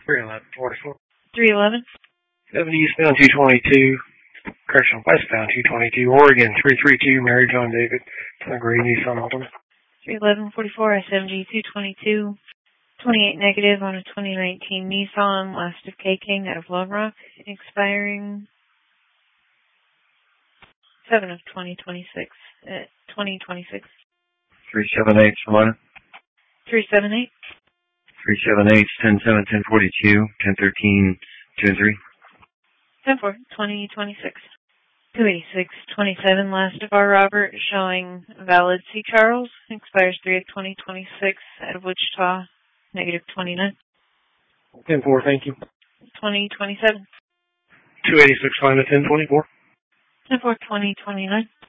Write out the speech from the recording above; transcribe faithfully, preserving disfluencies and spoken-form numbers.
three eleven forty-four. three eleven. seventy eastbound two twenty-two. Correction, westbound two twenty-two. Oregon three three two. Mary John David. A gray Nissan Altima. three eleven forty-four, S M G two twenty-two. twenty-eight negative on a twenty nineteen Nissan, last of K-King out of Love Rock, expiring seven of twenty twenty-six. Uh, twenty twenty-six. three seven eight, Salina. three seven eight. three seven eight, ten seven, ten forty-two, ten thirteen, two and three. ten four, twenty twenty-six. two eighty-six twenty-seven, last of our Robert, showing valid C. Charles, expires three of twenty twenty-six, out of Wichita, negative twenty-nine. ten four, thank you. twenty twenty-seven. two eighty-six, five to ten twenty-four. ten four, twenty twenty-nine.